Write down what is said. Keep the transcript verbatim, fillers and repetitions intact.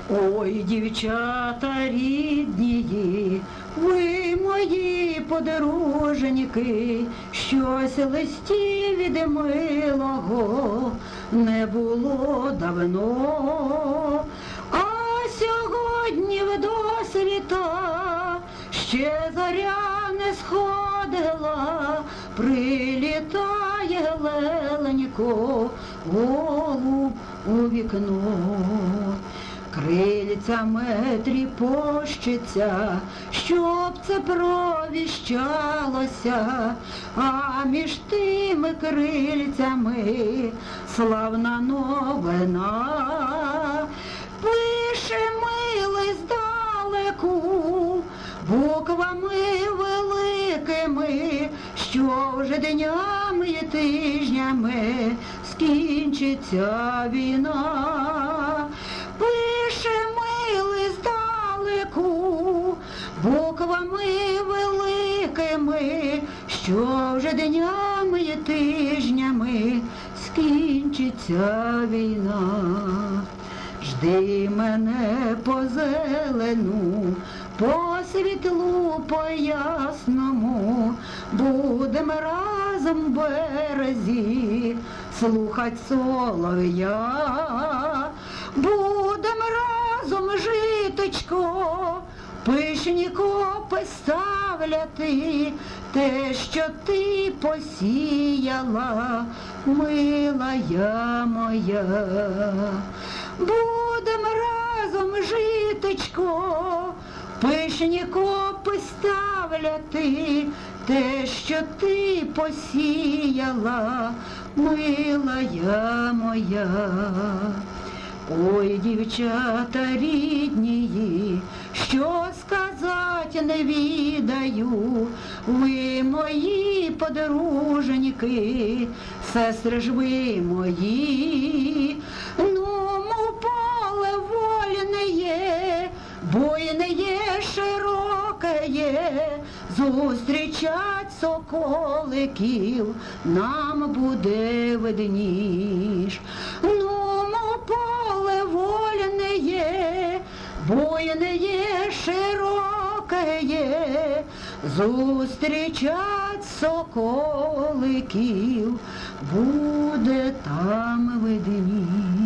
Ой, дівчата рідні, ви мої подруженьки, щось листів від милого не було давно, а сьогодні в досвіта ще зоря не сходила, прилітає леленько голуб у вікно. Крильцями тріпощиться, щоб це провіщалося, а між тими крильцями славна новина. Пише милий здалеку буквами великими, що вже днями і тижнями скінчиться війна. Пише милий здалеку буквами великими, що вже днями і тижнями скінчиться війна. Жди мене по зелену, по світлу, по ясному, будем разом в березі слухать солов'я. Будем разом житочко, пишні копи ставляти, те, що ти посіяла, милая моя. Будем разом житочко, пишні копи ставляти, те, що ти посіяла, милая моя. Ой, дівчата рідні, що сказать не відаю, ви мої подруженьки, сестри ж ви мої. Ну, мов поле вольне, буйне широке, зустрічать соколиків нам буде видніш. Ну, мов поле вольне, буйне широке, зустрічать соколиків буде там видніш.